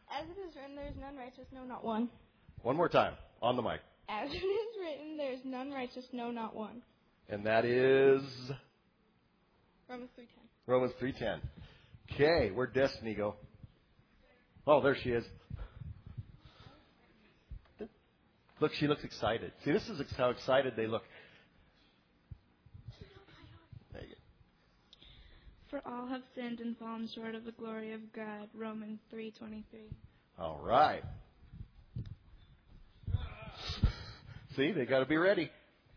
As it is written, there is none righteous, no, not one. One more time, on the mic. As it is written, there is none righteous, no, not one. And that is Romans 3:10. Romans 3:10. Okay, where'd Destiny go? Oh, there she is. Look, she looks excited. See, this is how excited they look. There you go. For all have sinned and fallen short of the glory of God. Romans 3:23. All right. See, they got to be ready.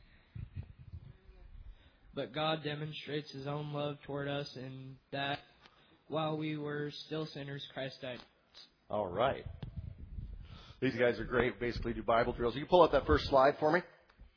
But God demonstrates His own love toward us in that while we were still sinners, Christ died. All right. These guys are great. Basically do Bible drills. You can pull up that first slide for me.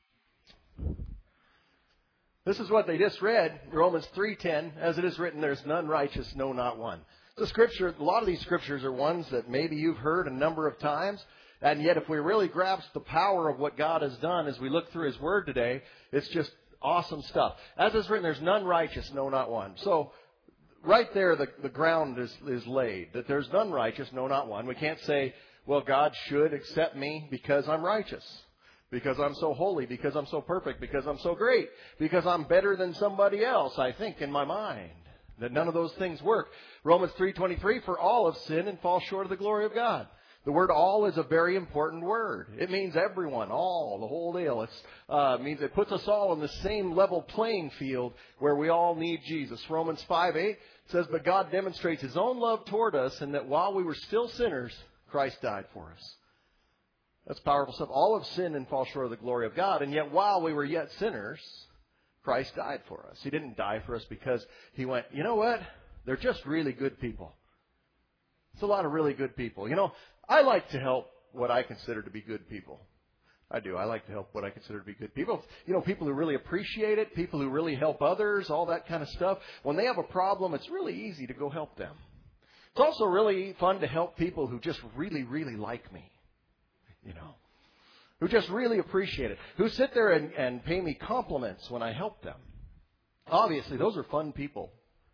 This is what they just read, Romans 3:10. As it is written, there's none righteous, no, not one. The scripture, a lot of these scriptures are ones that maybe you've heard a number of times. And yet if we really grasp the power of what God has done as we look through His Word today, it's just awesome stuff. As it's written, there's none righteous, no, not one. So right there, the ground is laid, that there's none righteous, no, not one. We can't say, well, God should accept me because I'm righteous, because I'm so holy, because I'm so perfect, because I'm so great, because I'm better than somebody else, I think, in my mind. That none of those things work. Romans 3:23, for all have sinned and fall short of the glory of God. The word all is a very important word. It means everyone, all, the whole deal. It means it puts us all on the same level playing field where we all need Jesus. Romans 5:8 says, but God demonstrates His own love toward us in that while we were still sinners, Christ died for us. That's powerful stuff. All have sinned and fall short of the glory of God. And yet while we were yet sinners, Christ died for us. He didn't die for us because He went, you know what? They're just really good people. It's a lot of really good people. You know, I like to help what I consider to be good people. I do. I like to help what I consider to be good people. You know, people who really appreciate it, people who really help others, all that kind of stuff. When they have a problem, it's really easy to go help them. It's also really fun to help people who just really, really like me. You know, who just really appreciate it, who sit there and pay me compliments when I help them. Obviously, those are fun people.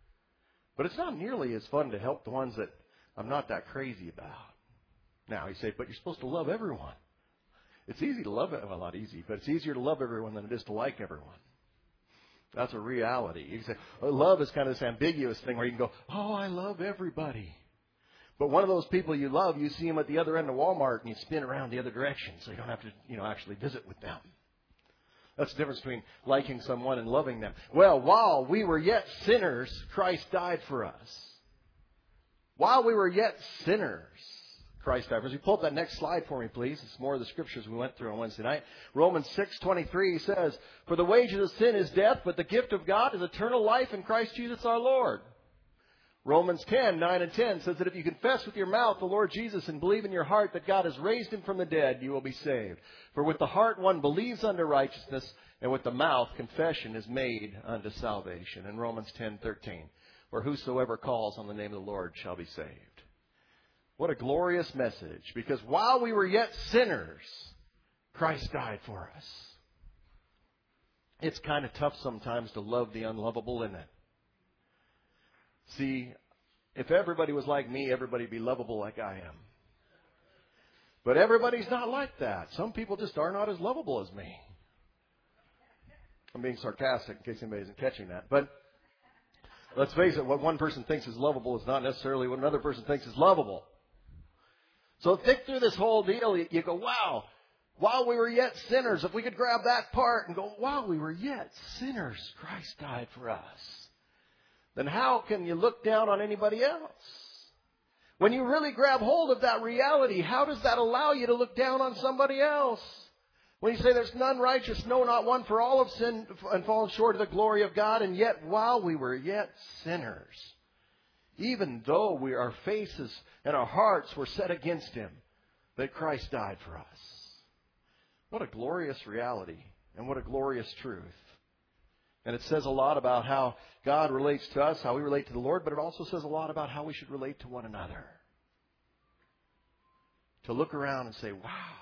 But it's not nearly as fun to help the ones that I'm not that crazy about. Now, you say, but you're supposed to love everyone. It's easy to love it. Well, not easy, but it's easier to love everyone than it is to like everyone. That's a reality. You say, well, love is kind of this ambiguous thing where you can go, oh, I love everybody. But one of those people you love, you see them at the other end of Walmart and you spin around the other direction so you don't have to, actually visit with them. That's the difference between liking someone and loving them. Well, while we were yet sinners, Christ died for us. While we were yet sinners, Christ died for us. You pull up that next slide for me, please. It's more of the scriptures we went through on Wednesday night. Romans 6:23 says, for the wages of sin is death, but the gift of God is eternal life in Christ Jesus our Lord. Romans 10:9 and 10 says that if you confess with your mouth the Lord Jesus and believe in your heart that God has raised Him from the dead, you will be saved. For with the heart one believes unto righteousness, and with the mouth confession is made unto salvation. In Romans 10:13, where whosoever calls on the name of the Lord shall be saved. What a glorious message, because while we were yet sinners, Christ died for us. It's kind of tough sometimes to love the unlovable, isn't it? See, if everybody was like me, everybody would be lovable like I am. But everybody's not like that. Some people just are not as lovable as me. I'm being sarcastic in case anybody isn't catching that. But let's face it, what one person thinks is lovable is not necessarily what another person thinks is lovable. So think through this whole deal. You go, wow, while we were yet sinners, if we could grab that part and go, while we were yet sinners, Christ died for us. Then how can you look down on anybody else? When you really grab hold of that reality, how does that allow you to look down on somebody else? When you say there's none righteous, no, not one, for all have sinned and fallen short of the glory of God, and yet while we were yet sinners, even though our faces and our hearts were set against Him, that Christ died for us. What a glorious reality and what a glorious truth. And it says a lot about how God relates to us, how we relate to the Lord, but it also says a lot about how we should relate to one another. To look around and say, wow,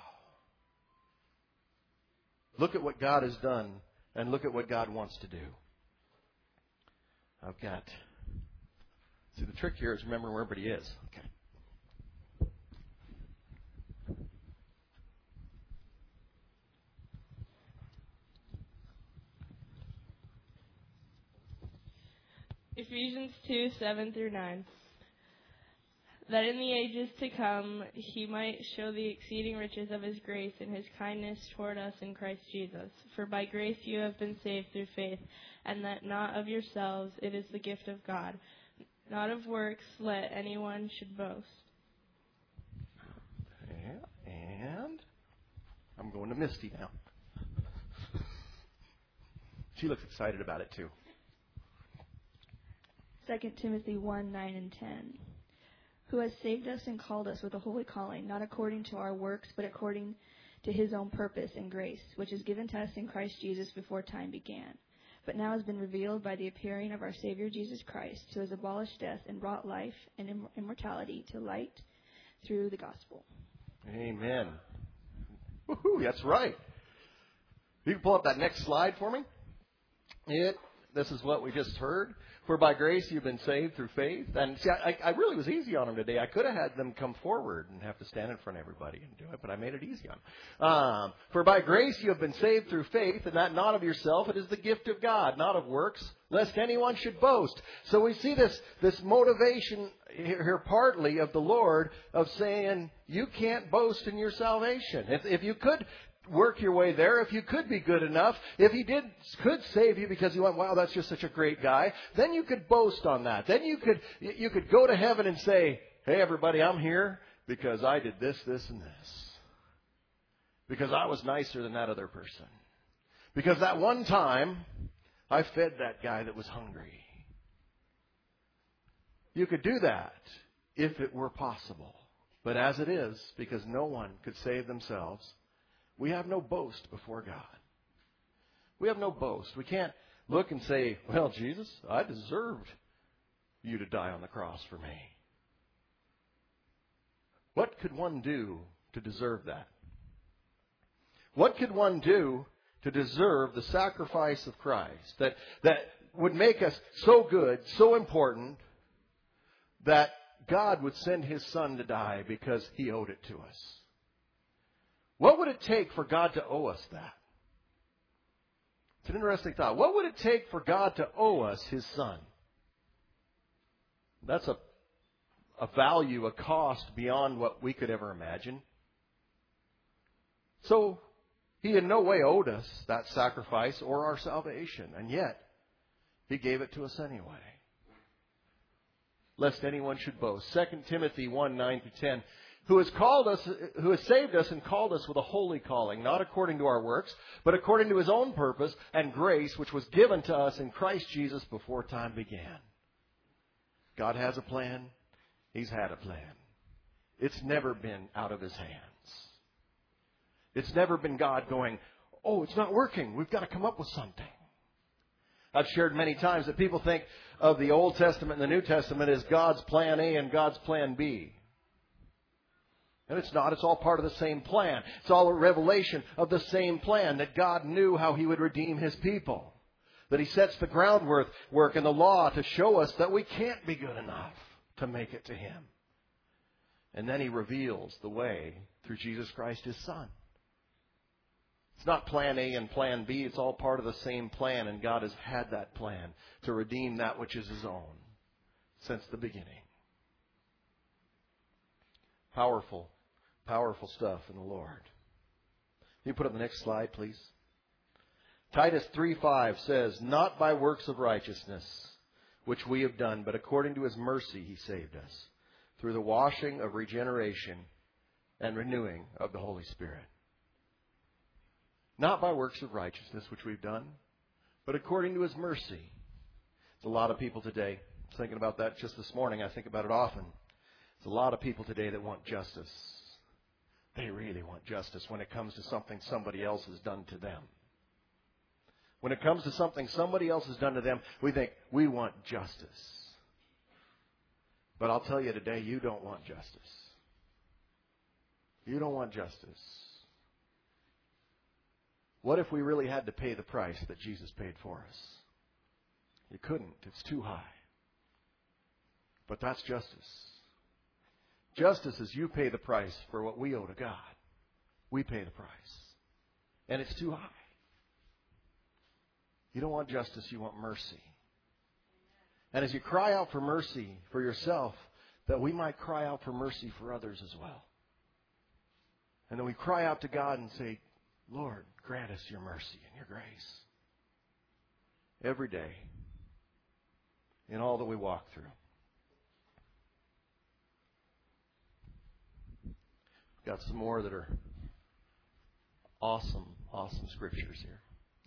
look at what God has done and look at what God wants to do. See, the trick here is remembering where everybody is. Okay. Ephesians 2:7-9. That in the ages to come he might show the exceeding riches of his grace and his kindness toward us in Christ Jesus. For by grace you have been saved through faith, and that not of yourselves, it is the gift of God, not of works, let anyone should boast. And I'm going to Misty now. She looks excited about it too. 2 Timothy 1:9-10. Who has saved us and called us with a holy calling, not according to our works, but according to his own purpose and grace, which is given to us in Christ Jesus before time began, but now has been revealed by the appearing of our Savior Jesus Christ, who has abolished death and brought life and immortality to light through the gospel. Amen. Woohoo, that's right. You can pull up that next slide for me. This is what we just heard. For by grace you've been saved through faith. And see, I really was easy on them today. I could have had them come forward and have to stand in front of everybody and do it, but I made it easy on them. For by grace you have been saved through faith, and that not of yourself. It is the gift of God, not of works, lest anyone should boast. So we see this motivation here partly of the Lord of saying you can't boast in your salvation. If you could work your way there, if you could be good enough, if he could save you because you went, wow, that's just such a great guy, then you could boast on that. Then you could go to heaven and say, hey, everybody, I'm here because I did this, this, and this. Because I was nicer than that other person. Because that one time, I fed that guy that was hungry. You could do that if it were possible. But as it is, because no one could save themselves, we have no boast before God. We have no boast. We can't look and say, well, Jesus, I deserved you to die on the cross for me. What could one do to deserve that? What could one do to deserve the sacrifice of Christ that would make us so good, so important, that God would send his Son to die because he owed it to us? What would it take for God to owe us that? It's an interesting thought. What would it take for God to owe us his Son? That's a value, a cost beyond what we could ever imagine. So he in no way owed us that sacrifice or our salvation, and yet he gave it to us anyway. Lest anyone should boast. 2 Timothy 1:9-10. Who has saved us and called us with a holy calling, not according to our works, but according to his own purpose and grace, which was given to us in Christ Jesus before time began. God has a plan. He's had a plan. It's never been out of his hands. It's never been God going, oh, it's not working. We've got to come up with something. I've shared many times that people think of the Old Testament and the New Testament as God's plan A and God's plan B. And it's not. It's all part of the same plan. It's all a revelation of the same plan, that God knew how he would redeem his people. That he sets the groundwork in the law to show us that we can't be good enough to make it to him. And then he reveals the way through Jesus Christ, his Son. It's not plan A and plan B. It's all part of the same plan, and God has had that plan to redeem that which is his own since the beginning. Powerful stuff in the Lord. Can you put up the next slide, please? Titus 3:5 says, not by works of righteousness, which we have done, but according to his mercy he saved us, through the washing of regeneration and renewing of the Holy Spirit. Not by works of righteousness, which we've done, but according to his mercy. There's a lot of people today, I was thinking about that just this morning, I think about it often. There's a lot of people today that want justice. They really want justice when it comes to something somebody else has done to them. When it comes to something somebody else has done to them, we think, we want justice. But I'll tell you today, you don't want justice. You don't want justice. What if we really had to pay the price that Jesus paid for us? You couldn't. It's too high. But that's justice. Justice is you pay the price for what we owe to God. We pay the price. And it's too high. You don't want justice, you want mercy. And as you cry out for mercy for yourself, that we might cry out for mercy for others as well. And then we cry out to God and say, Lord, grant us your mercy and your grace. Every day. In all that we walk through. Got some more that are awesome scriptures here.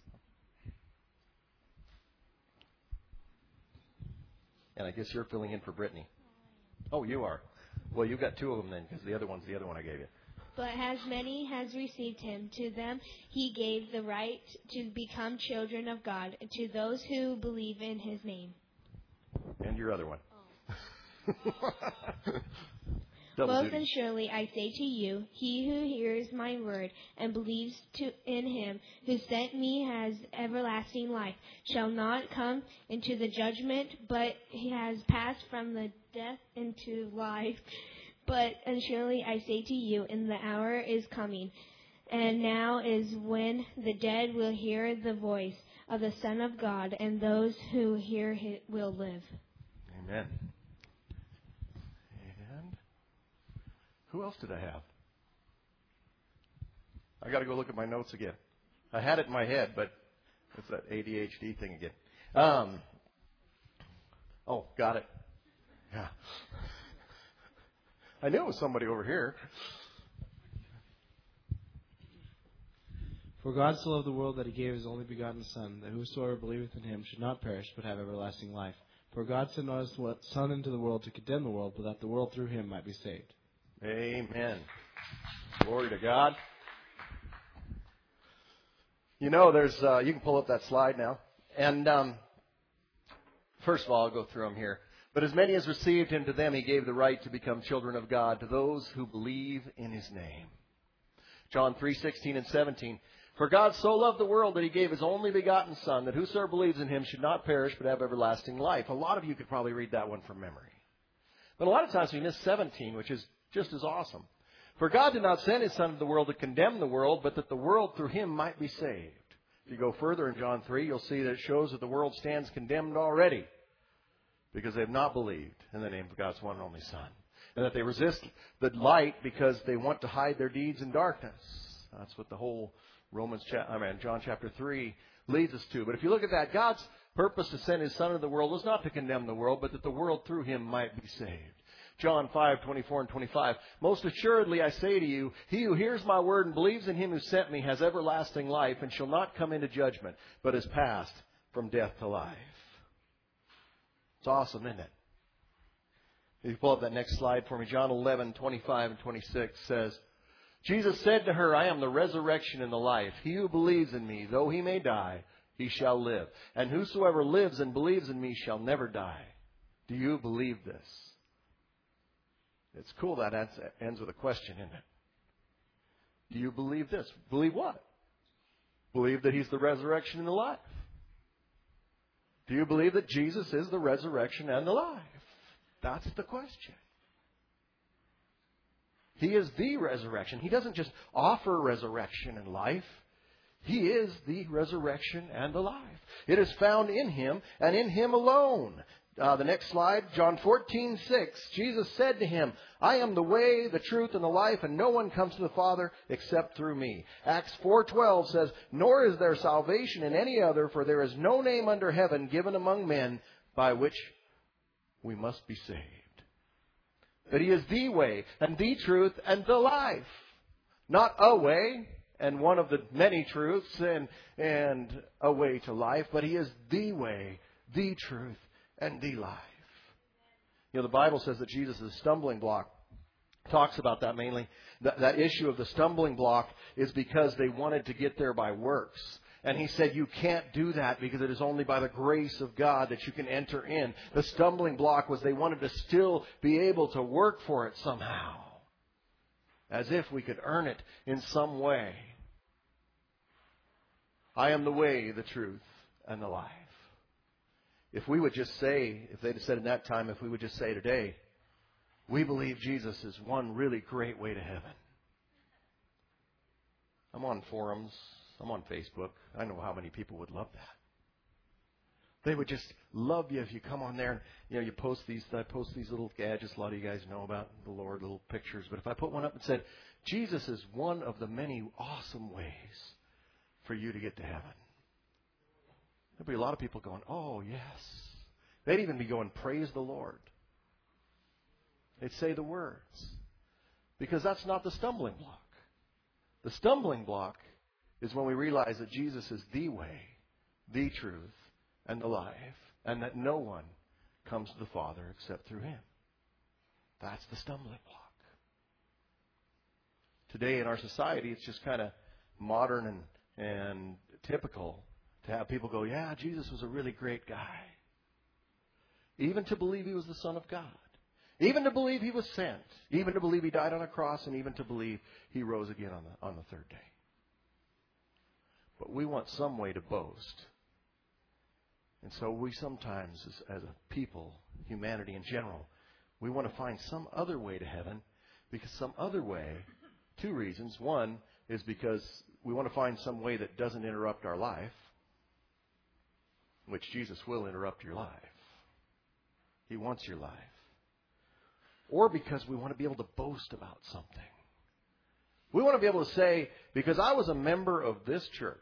And I guess you're filling in for Brittany. Oh, you are. Well, you've got two of them then, because the other one's the other one I gave you. But as many has received him, to them he gave the right to become children of God, to those who believe in his name. And your other one. Most and surely I say to you, he who hears my word and believes in him who sent me has everlasting life, shall not come into the judgment, but he has passed from the death into life. But and surely I say to you, in the hour is coming, and now is when the dead will hear the voice of the Son of God, and those who hear him will live. Amen. And who else did I have? I got to go look at my notes again. I had it in my head, but it's that ADHD thing again. Oh, got it. Yeah. I knew it was somebody over here. For God so loved the world that he gave his only begotten Son, that whosoever believeth in him should not perish, but have everlasting life. For God sent not his Son into the world to condemn the world, but that the world through him might be saved. Amen. Glory to God. You know, there's you can pull up that slide now. And first of all, I'll go through them here. But as many as received him, to them he gave the right to become children of God, to those who believe in his name. John 3:16 and 17. For God so loved the world that he gave his only begotten Son, that whosoever believes in him should not perish but have everlasting life. A lot of you could probably read that one from memory. But a lot of times we miss 17, which is just as awesome. For God did not send his Son into the world to condemn the world, but that the world through him might be saved. If you go further in John 3, you'll see that it shows that the world stands condemned already, because they have not believed in the name of God's one and only Son. And that they resist the light because they want to hide their deeds in darkness. That's what the whole John chapter 3 leads us to. But if you look at that, God's purpose to send his Son into the world was not to condemn the world, but that the world through him might be saved. John 5:24 and 25. Most assuredly I say to you, he who hears my word and believes in him who sent me has everlasting life and shall not come into judgment, but is passed from death to life. It's awesome, isn't it? If you pull up that next slide for me, John 11:25 and 26 says, Jesus said to her, I am the resurrection and the life. He who believes in me, though he may die, he shall live. And whosoever lives and believes in me shall never die. Do you believe this? It's cool that ends with a question, isn't it? Do you believe this? Believe what? Believe that he's the resurrection and the life. Do you believe that Jesus is the resurrection and the life? That's the question. He is the resurrection. He doesn't just offer resurrection and life. He is the resurrection and the life. It is found in him and in him alone. The next slide, John 14:6. Jesus said to him, I am the way, the truth, and the life, and no one comes to the Father except through me. Acts 4:12 says, nor is there salvation in any other, for there is no name under heaven given among men by which we must be saved. That he is the way, and the truth, and the life. Not a way, and one of the many truths, and a way to life, but he is the way, the truth, and the life. You know, the Bible says that Jesus is a stumbling block. Talks about that mainly. That issue of the stumbling block is because they wanted to get there by works. And he said, you can't do that because it is only by the grace of God that you can enter in. The stumbling block was they wanted to still be able to work for it somehow. As if we could earn it in some way. I am the way, the truth, and the life. If we would just say, if they'd have said in that time, if we would just say today, we believe Jesus is one really great way to heaven. I'm on forums. I'm on Facebook. I know how many people would love that. They would just love you if you come on there and, you post these, I post these little gadgets a lot of you guys know about the Lord, little pictures. But if I put one up and said, Jesus is one of the many awesome ways for you to get to heaven, there'd be a lot of people going, oh, yes. They'd even be going, praise the Lord. They'd say the words. Because that's not the stumbling block. The stumbling block is when we realize that Jesus is the way, the truth, and the life, and that no one comes to the Father except through Him. That's the stumbling block. Today in our society, it's just kind of modern and typical to have people go, yeah, Jesus was a really great guy. Even to believe He was the Son of God. Even to believe He was sent. Even to believe He died on a cross, and even to believe He rose again on the third day. But we want some way to boast. And so we sometimes, as a people, humanity in general, we want to find some other way to heaven, because some other way, two reasons. One is because we want to find some way that doesn't interrupt our life, which Jesus will interrupt your life. He wants your life. Or because we want to be able to boast about something. We want to be able to say, because I was a member of this church,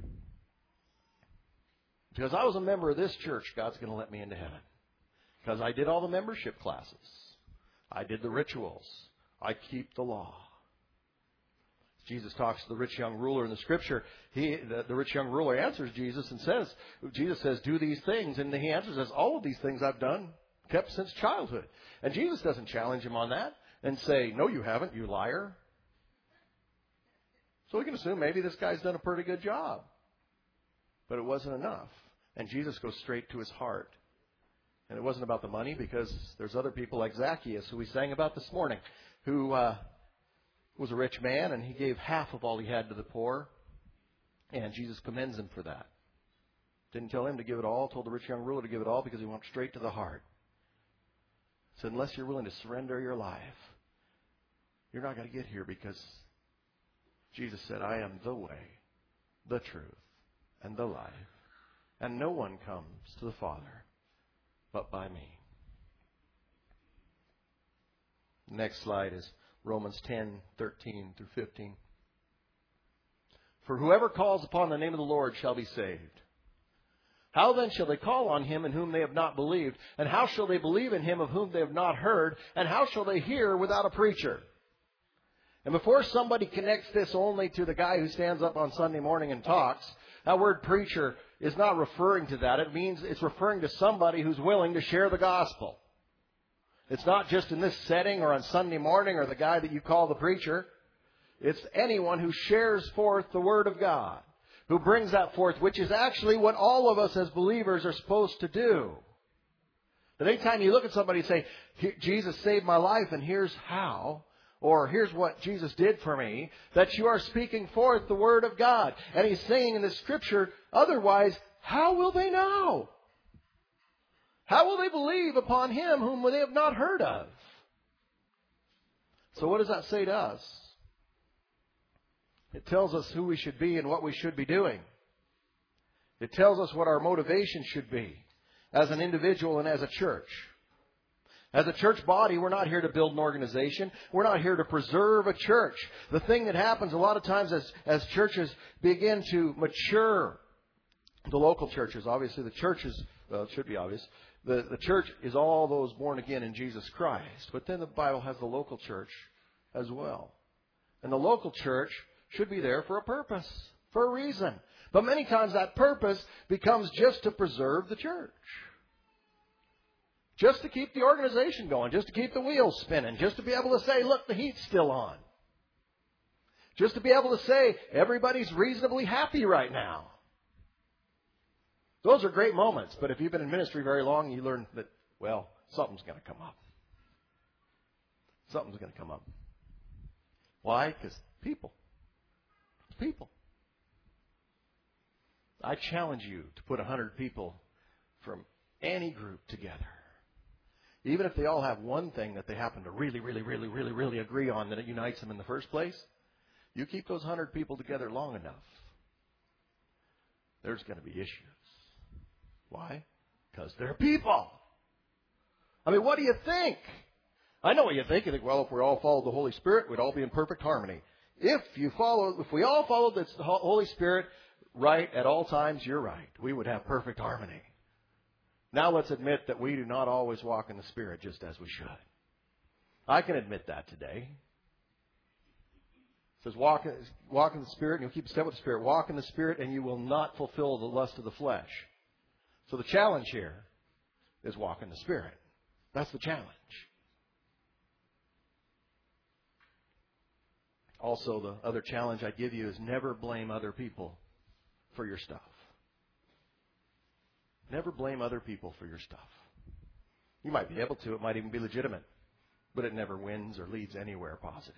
because I was a member of this church, God's going to let me into heaven. Because I did all the membership classes. I did the rituals. I keep the law. Jesus talks to the rich young ruler in the Scripture. The rich young ruler answers Jesus and says, Jesus says, do these things. And he answers, says, all of these things I've done, kept since childhood. And Jesus doesn't challenge him on that and say, no, you haven't, you liar. So we can assume maybe this guy's done a pretty good job. But it wasn't enough. And Jesus goes straight to his heart. And it wasn't about the money, because there's other people like Zacchaeus, who we sang about this morning, who was a rich man, and he gave half of all he had to the poor. And Jesus commends him for that. Didn't tell him to give it all, told the rich young ruler to give it all, because he went straight to the heart. Said, unless you're willing to surrender your life, you're not going to get here, because Jesus said, I am the way, the truth, and the life. And no one comes to the Father but by me. Next slide is Romans 10:13 through 15. For whoever calls upon the name of the Lord shall be saved. How then shall they call on Him in whom they have not believed? And how shall they believe in Him of whom they have not heard? And how shall they hear without a preacher? And before somebody connects this only to the guy who stands up on Sunday morning and talks, that word preacher is not referring to that. It means it's referring to somebody who's willing to share the gospel. It's not just in this setting or on Sunday morning or the guy that you call the preacher. It's anyone who shares forth the Word of God, who brings that forth, which is actually what all of us as believers are supposed to do. But anytime you look at somebody and say, Jesus saved my life and here's how, or here's what Jesus did for me, that you are speaking forth the Word of God. And He's saying in the Scripture, otherwise, how will they know? How will they believe upon Him whom they have not heard of? So what does that say to us? It tells us who we should be and what we should be doing. It tells us what our motivation should be as an individual and as a church. As a church body, we're not here to build an organization. We're not here to preserve a church. The thing that happens a lot of times as churches begin to mature, the local churches, obviously the churches, well, it should be obvious, the church is all those born again in Jesus Christ. But then the Bible has the local church as well. And the local church should be there for a purpose, for a reason. But many times that purpose becomes just to preserve the church. Just to keep the organization going, just to keep the wheels spinning, just to be able to say, look, the heat's still on. Just to be able to say, everybody's reasonably happy right now. Those are great moments, but if you've been in ministry very long, you learn that, well, something's going to come up. Something's going to come up. Why? Because people. It's people. I challenge you to put 100 people from any group together. Even if they all have one thing that they happen to really agree on that it unites them in the first place, you keep those 100 people together long enough, there's going to be issues. Why? Because they're people. I mean, what do you think? I know what you think. You think, well, if we all followed the Holy Spirit, we'd all be in perfect harmony. If we all followed the Holy Spirit right at all times, you're right. We would have perfect harmony. Now let's admit that we do not always walk in the Spirit just as we should. I can admit that today. It says walk in the Spirit and you'll keep step with the Spirit. Walk in the Spirit and you will not fulfill the lust of the flesh. So the challenge here is walk in the Spirit. That's the challenge. Also, the other challenge I give you is never blame other people for your stuff. Never blame other people for your stuff. You might be able to. It might even be legitimate. But it never wins or leads anywhere positive.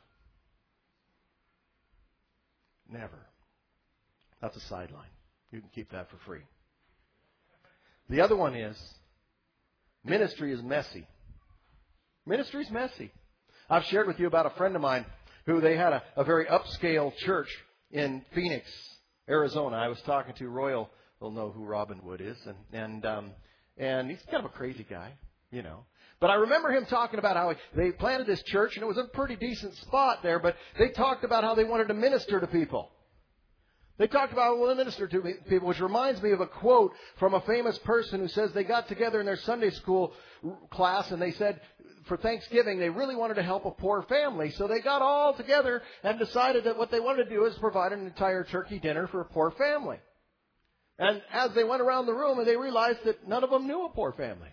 Never. That's a sideline. You can keep that for free. The other one is, ministry is messy. Ministry is messy. I've shared with you about a friend of mine who they had a very upscale church in Phoenix, Arizona. I was talking to Royal. They'll know who Robin Wood is. And he's kind of a crazy guy, you know. But I remember him talking about how they planted this church, and it was a pretty decent spot there, but they talked about how they wanted to minister to people. They talked about how they wanted to minister to people, which reminds me of a quote from a famous person who says they got together in their Sunday school class, and they said for Thanksgiving they really wanted to help a poor family. So they got all together and decided that what they wanted to do is provide an entire turkey dinner for a poor family. And as they went around the room, they realized that none of them knew a poor family.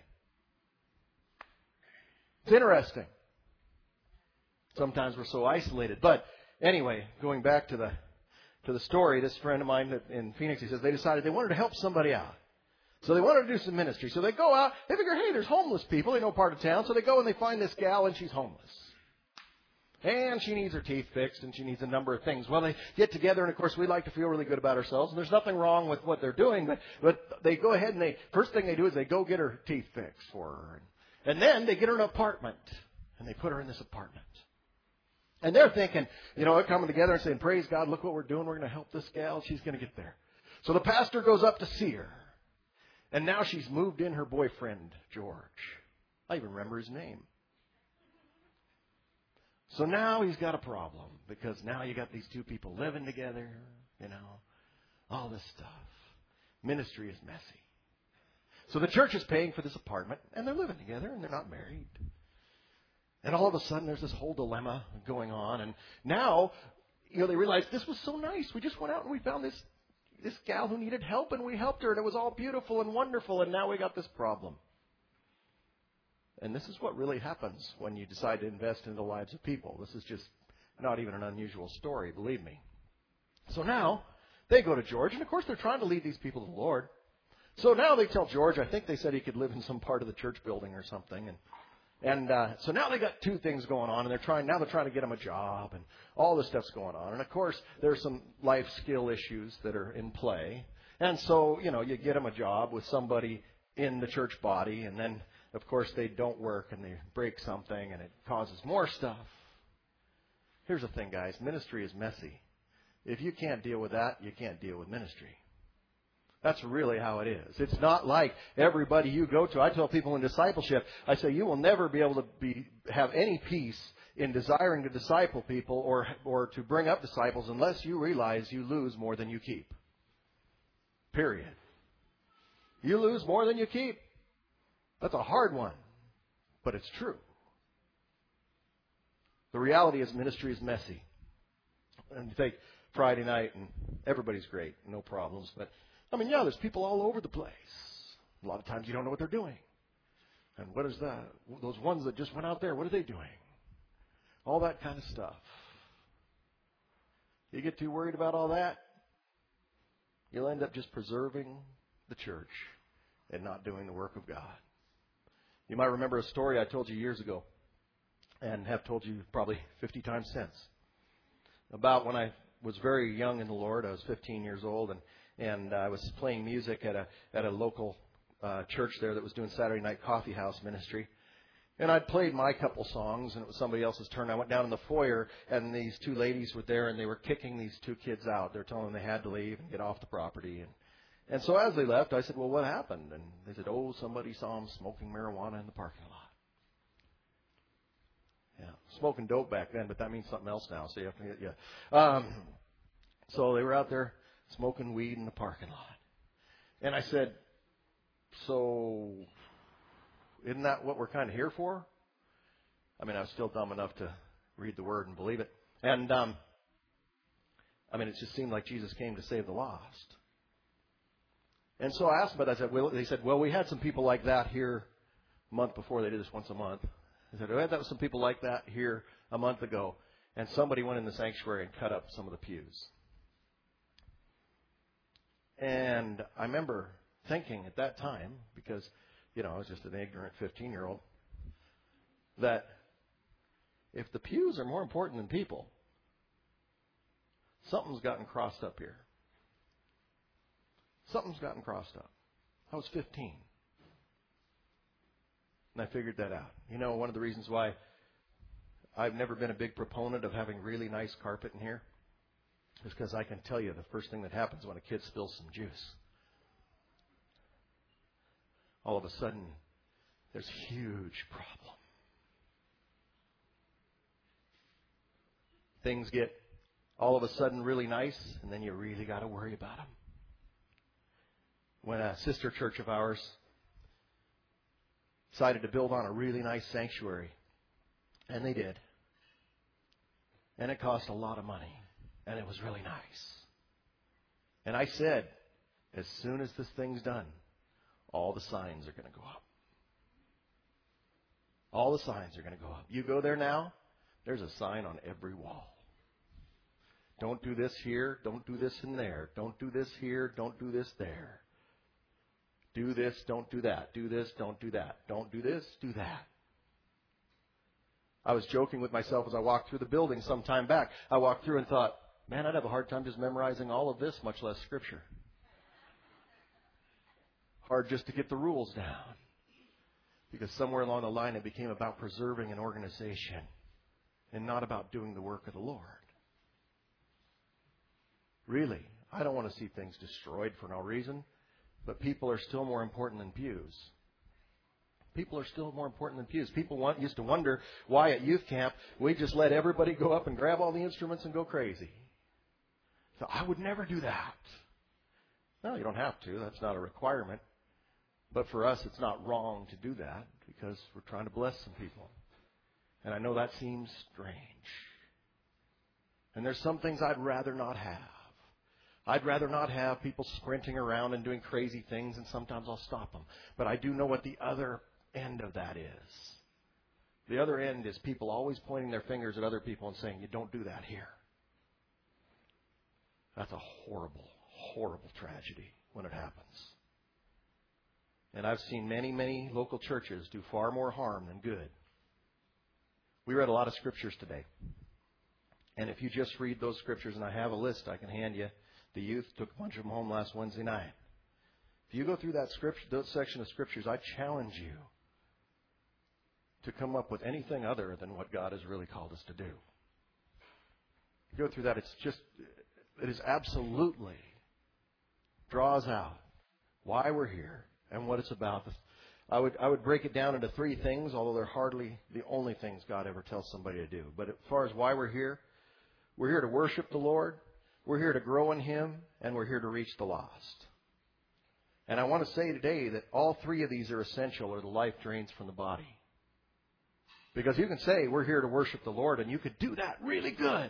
It's interesting. Sometimes we're so isolated. But anyway, going back to the story, this friend of mine in Phoenix, he says they decided they wanted to help somebody out. So they wanted to do some ministry. So they go out. They figure, hey, there's homeless people. They know part of town. So they go and they find this gal, and she's homeless. And she needs her teeth fixed, and she needs a number of things. Well, they get together, and of course, we like to feel really good about ourselves. And there's nothing wrong with what they're doing, but they go ahead and first thing they do is they go get her teeth fixed for her. And then they get her an apartment, and they put her in this apartment. And they're thinking, you know, they're coming together and saying, praise God, look what we're doing. We're going to help this gal. She's going to get there. So the pastor goes up to see her. And now she's moved in her boyfriend, George. I even remember his name. So now he's got a problem, because now you got these two people living together, you know, all this stuff. Ministry is messy. So the church is paying for this apartment, and they're living together, and they're not married. And all of a sudden, there's this whole dilemma going on. And now, you know, they realize this was so nice. We just went out and we found this gal who needed help, and we helped her, and it was all beautiful and wonderful, and now we got this problem. And this is what really happens when you decide to invest in the lives of people. This is just not even an unusual story, believe me. So now, they go to George, and of course they're trying to lead these people to the Lord. So now they tell George, I think they said he could live in some part of the church building or something. And so now they got two things going on, and they're trying to get him a job, and all this stuff's going on. And of course, there's some life skill issues that are in play. And so, you know, you get him a job with somebody in the church body, and then, of course, they don't work, and they break something, and it causes more stuff. Here's the thing, guys. Ministry is messy. If you can't deal with that, you can't deal with ministry. That's really how it is. It's not like everybody you go to. I tell people in discipleship, I say you will never be able to have any peace in desiring to disciple people or to bring up disciples unless you realize you lose more than you keep. Period. You lose more than you keep. That's a hard one, but it's true. The reality is ministry is messy. And you take Friday night and everybody's great, no problems, but I mean, yeah, there's people all over the place. A lot of times you don't know what they're doing. And what is that? Those ones that just went out there, what are they doing? All that kind of stuff. You get too worried about all that, you'll end up just preserving the church and not doing the work of God. You might remember a story I told you years ago, and have told you probably 50 times since, about when I was very young in the Lord. I was 15 years old, and I was playing music at a local church there that was doing Saturday night coffee house ministry. And I'd played my couple songs, and it was somebody else's turn. I went down in the foyer, and these two ladies were there, and they were kicking these two kids out. They were telling them they had to leave and get off the property. And so as they left, I said, well, what happened? And they said, oh, somebody saw them smoking marijuana in the parking lot. Yeah, smoking dope back then, but that means something else now. So you have to get, yeah. So they were out there smoking weed in the parking lot. And I said, so isn't that what we're kind of here for? I mean, I was still dumb enough to read the word and believe it. And, I mean, it just seemed like Jesus came to save the lost. And so I asked them, but I said, well, they said, well, we had some people like that here a month before. They did this once a month. I said, we had some people like that here a month ago. And somebody went in the sanctuary and cut up some of the pews. And I remember thinking at that time, because, you know, I was just an ignorant 15-year-old, that if the pews are more important than people, something's gotten crossed up here. Something's gotten crossed up. I was 15. And I figured that out. You know, one of the reasons why I've never been a big proponent of having really nice carpet in here is because I can tell you the first thing that happens when a kid spills some juice. All of a sudden, there's a huge problem. Things get all of a sudden really nice, and then you really got to worry about them. When a sister church of ours decided to build on a really nice sanctuary, and they did, and it cost a lot of money, and it was really nice. And I said, as soon as this thing's done, all the signs are going to go up. All the signs are going to go up. You go there now, there's a sign on every wall. Don't do this here, don't do this in there. Don't do this here, don't do this there. Do this, don't do that. Do this, don't do that. Don't do this, do that. I was joking with myself as I walked through the building some time back. I walked through and thought, man, I'd have a hard time just memorizing all of this, much less Scripture. Hard just to get the rules down. Because somewhere along the line it became about preserving an organization and not about doing the work of the Lord. Really, I don't want to see things destroyed for no reason. But people are still more important than pews. People are still more important than pews. People used to wonder why at youth camp we just let everybody go up and grab all the instruments and go crazy. So I would never do that. No, you don't have to. That's not a requirement. But for us, it's not wrong to do that because we're trying to bless some people. And I know that seems strange. And there's some things I'd rather not have. I'd rather not have people sprinting around and doing crazy things, and sometimes I'll stop them. But I do know what the other end of that is. The other end is people always pointing their fingers at other people and saying, you don't do that here. That's a horrible, horrible tragedy when it happens. And I've seen many, many local churches do far more harm than good. We read a lot of scriptures today. And if you just read those scriptures, and I have a list I can hand you, the youth took a bunch of them home last Wednesday night. If you go through that section of scriptures, I challenge you to come up with anything other than what God has really called us to do. You go through that, it is absolutely draws out why we're here and what it's about. I would break it down into three things, although they're hardly the only things God ever tells somebody to do. But as far as why we're here to worship the Lord. We're here to grow in Him, and we're here to reach the lost. And I want to say today that all three of these are essential, or the life drains from the body. Because you can say, we're here to worship the Lord, and you could do that really good.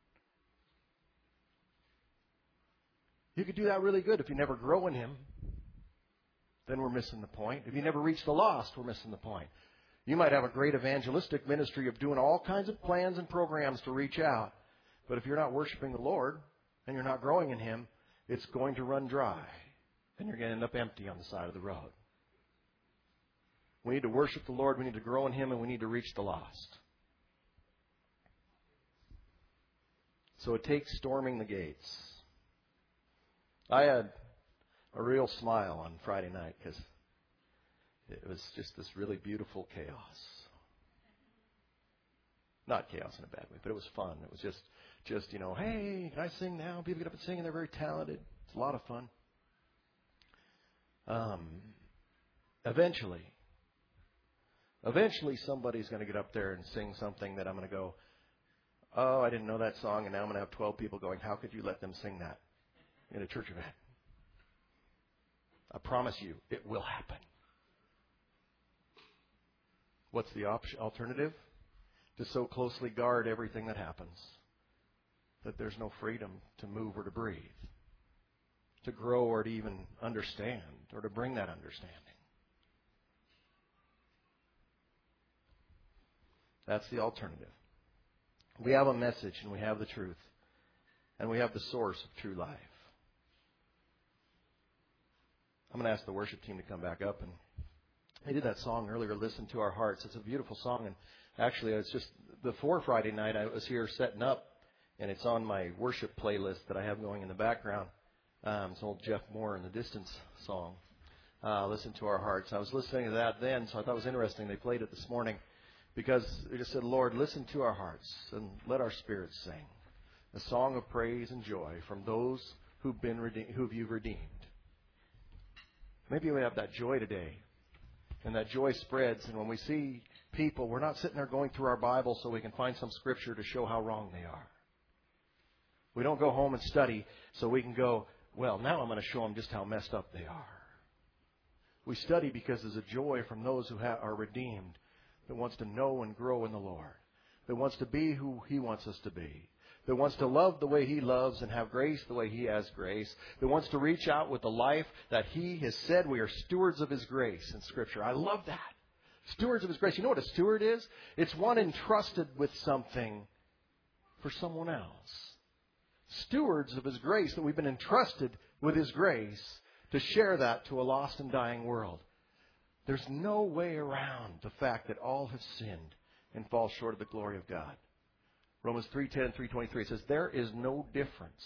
You could do that really good. If you never grow in Him, then we're missing the point. If you never reach the lost, we're missing the point. You might have a great evangelistic ministry of doing all kinds of plans and programs to reach out. But if you're not worshiping the Lord, and you're not growing in Him, it's going to run dry. And you're going to end up empty on the side of the road. We need to worship the Lord, we need to grow in Him, and we need to reach the lost. So it takes storming the gates. I had a real smile on Friday night because it was just this really beautiful chaos. Not chaos in a bad way, but it was fun. It was just, hey, can I sing now? People get up and sing, and they're very talented. It's a lot of fun. Eventually somebody's going to get up there and sing something that I'm going to go, oh, I didn't know that song, and now I'm going to have 12 people going, how could you let them sing that in a church event? I promise you, it will happen. What's the alternative? To so closely guard everything that happens that there's no freedom to move or to breathe, to grow or to even understand or to bring that understanding. That's the alternative. We have a message and we have the truth and we have the source of true life. I'm going to ask the worship team to come back up. And they did that song earlier, Listen to Our Hearts. It's a beautiful song. And actually, it's just before Friday night, I was here setting up, and it's on my worship playlist that I have going in the background. It's old Jeff Moore in the Distance song, Listen to Our Hearts. I was listening to that then, so I thought it was interesting. They played it this morning because they just said, Lord, listen to our hearts and let our spirits sing a song of praise and joy from those who've you've redeemed. Maybe we have that joy today, and that joy spreads. And when we see people, we're not sitting there going through our Bible so we can find some scripture to show how wrong they are. We don't go home and study so we can go, well, now I'm going to show them just how messed up they are. We study because there's a joy from those who are redeemed, that wants to know and grow in the Lord, that wants to be who He wants us to be, that wants to love the way He loves and have grace the way He has grace, that wants to reach out with the life that He has said we are stewards of His grace in Scripture. I love that. Stewards of His grace. You know what a steward is? It's one entrusted with something for someone else. Stewards of His grace, that we've been entrusted with His grace to share that to a lost and dying world. There's no way around the fact that all have sinned and fall short of the glory of God. Romans 3:10 and 3:23 says, there is no difference.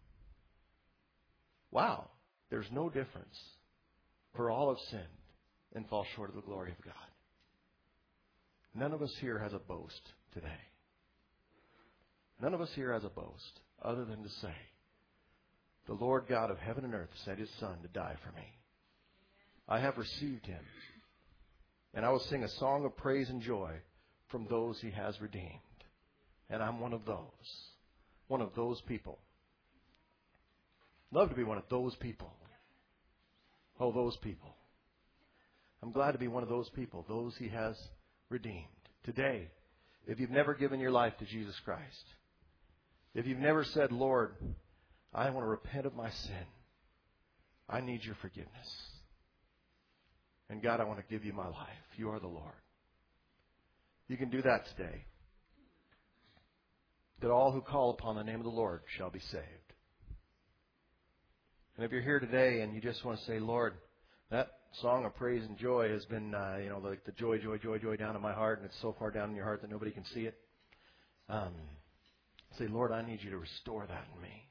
Wow. There's no difference. For all have sinned and fall short of the glory of God. None of us here has a boast today. None of us here has a boast other than to say, the Lord God of heaven and earth sent His Son to die for me. I have received Him. And I will sing a song of praise and joy from those He has redeemed. And I'm one of those people. Love to be one of those people. Oh, those people. I'm glad to be one of those people, those He has redeemed. Today, if you've never given your life to Jesus Christ, if you've never said, Lord, I want to repent of my sin, I need your forgiveness. And God, I want to give you my life. You are the Lord. You can do that today. That all who call upon the name of the Lord shall be saved. And if you're here today and you just want to say, Lord, that song of praise and joy has been, like the joy, joy, joy, joy down in my heart, and it's so far down in your heart that nobody can see it. Say, Lord, I need you to restore that in me.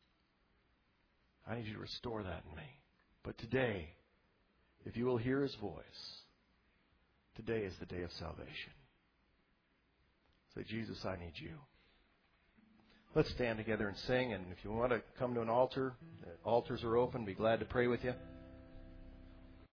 I need you to restore that in me. But today, if you will hear His voice, today is the day of salvation. Say, Jesus, I need you. Let's stand together and sing. And if you want to come to an altar, the altars are open. Be glad to pray with you.